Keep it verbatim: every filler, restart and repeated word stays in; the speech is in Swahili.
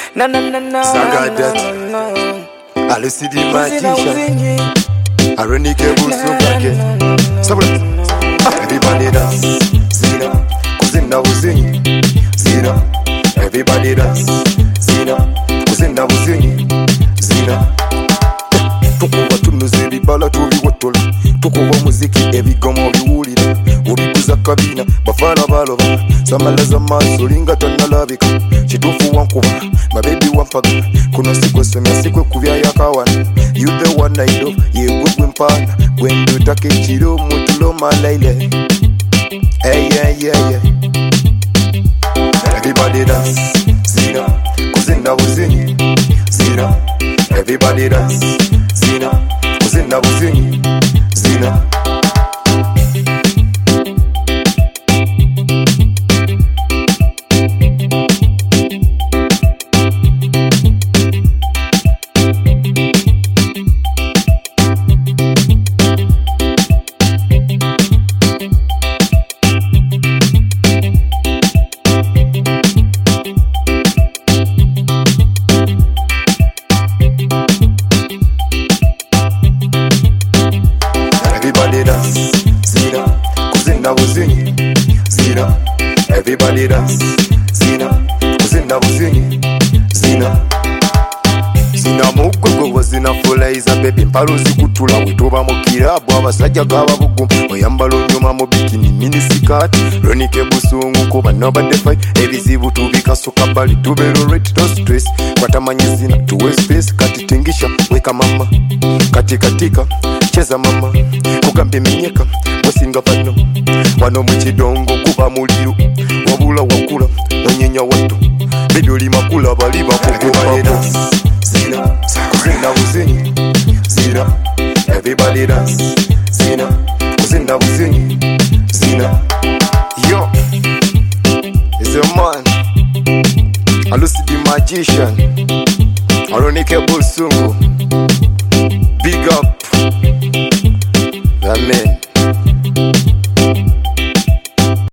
Na na na na. Zagadat. Alusidi magician. Aronike Busubake. Everybody dance. Zina. Kuzinda buzinyi. Zina. Everybody dance. Zina. Kuzinda buzinyi. Zina. Tukuba tunuze bibala tubiwotola. Tukuba muziki ebigomo biwulira. Obikuza kabina bafana baloba. Samalaza maso linga tanalabika. Chitufu wankuba mabebi wampaga. Kuno sikwe semya sikwe kubya yakawana. You the one I love, yeah good wimpana. When you take it chiro mutulo malaile. Hey yeah yeah yeah. Everybody dance. Zina. Kuzinda buzinyi. Zina. Everybody dance. Zina. Kuzinda buzinyi. Zina. Everybody dance, Zina, kuzinda buzinyi, Zina. Everybody dance, Zina, kuzinda buzinyi, Zina. Zina mugogo zina fulaiza baby mpalo zikutula witoba mu kirabu abasajja gaba bugu oyambalo nyuma mu bikini mini skirt Ronike Busungu kuba nobody fight ebizibu tubika soka bali tubero rate to stress kwatamanyi zina tuwe space kati tingisha weka mama kati katika cheza mama kugambe minyeka bosinga pano wano mu kidongo kuba muliro wabula wakula onyenya watu bidoli makula bali bakugoba Zina, kuzinda buzinyi, Zina. Everybody dance, Zina. Kuzinda buzinyi, Zina. Yo, it's a man, Alusidi magician, Aronike Busungu.